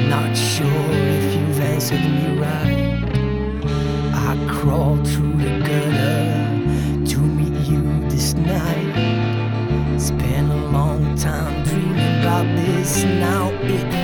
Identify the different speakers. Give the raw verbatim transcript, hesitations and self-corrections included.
Speaker 1: Not sure if you've answered me right. I crawled through the gutter to meet you this night. Spent a long time dreaming about this. Now it